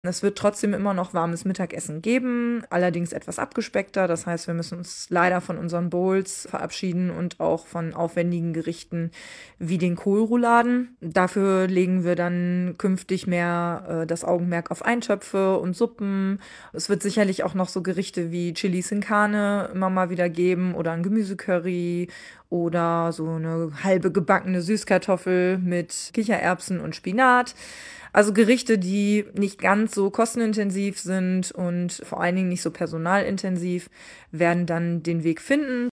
Es wird trotzdem immer noch warmes Mittagessen geben, allerdings etwas abgespeckter. Das heißt, wir müssen uns leider von unseren Bowls verabschieden und auch von aufwendigen Gerichten wie den Kohlrouladen. Dafür legen wir dann künftig mehr das Augenmerk auf Eintöpfe und Suppen. Es wird sicherlich auch noch so Gerichte wie Chili sin Carne immer mal wieder geben oder ein Gemüsecurry oder so eine halbe gebackene Süßkartoffel mit Kichererbsen und Spinat. Also Gerichte, die nicht ganz so kostenintensiv sind und vor allen Dingen nicht so personalintensiv, werden dann den Weg finden.